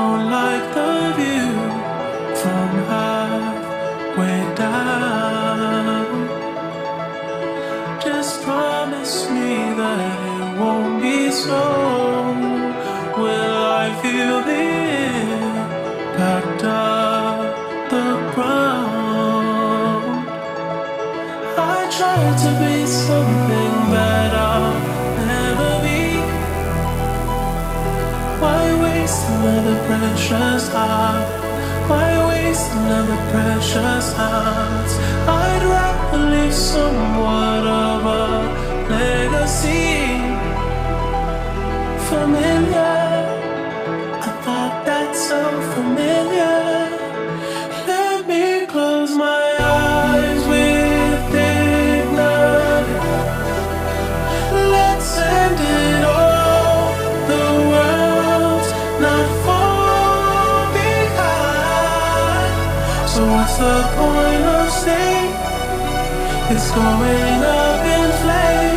don't like the view from halfway down. Just promise me that it won't be so. Will I feel the impact of the ground? I try to be something that I'll never be. Why waste another precious heart? Why waste another precious heart? I'd rather leave somewhat of a legacy. Familiar, I thought that so familiar. Let me close my eyes with dignity. Let's end it all. The world's not far behind. So what's the point of staying? It's going up in flames.